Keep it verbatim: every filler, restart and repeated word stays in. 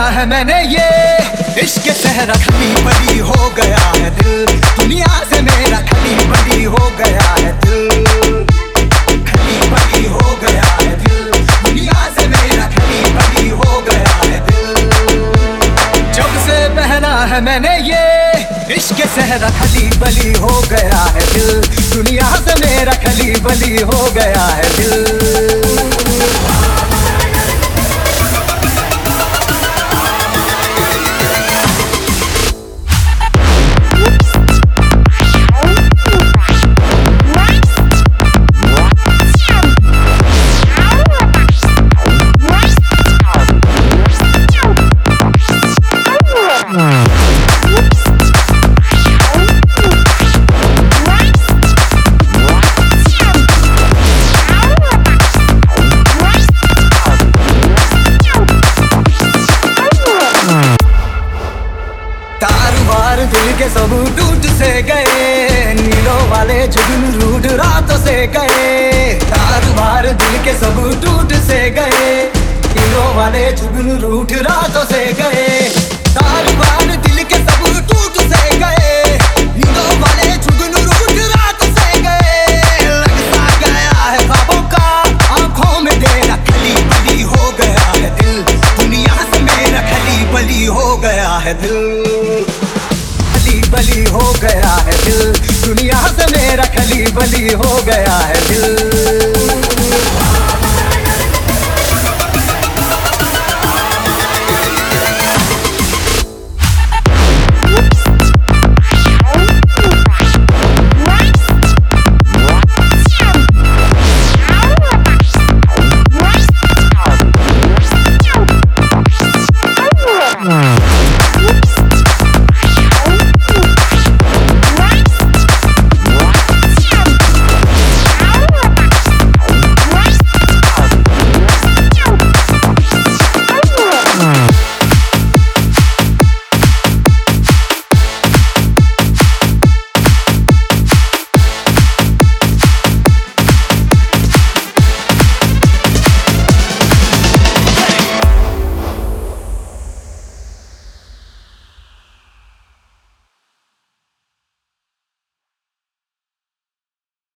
है मैंने ये इश्क सहरा, खली बली हो गया है दिल, दुनिया से मेरा खली बली हो गया है दिल, खली बली हो गया है दिल, दुनिया से मेरा खली बली हो गया है दिल। जब से पहना है मैंने ये इश्क सहरा, खली बली हो गया है दिल, दुनिया से मेरा खली बली हो गया है दिल। दिल के सब टूट से गए, नीलों वाले जुगन रूठ रातों से गए, तार बार दिल के सब टूट से गए, नीलों वाले जुगन रूठ रातों से गए, तार बार दिल के सब टूट से गए, नीलों वाले जुगन रूठ रातों से गए। लगता गया है ख्वाबों का आंखों में देना, खली बली हो गया है दिल, दुनिया से मेरा खली बली हो गया है दिल, बली हो गया है दिल, दुनिया से मेरा खली बली हो गया है दिल।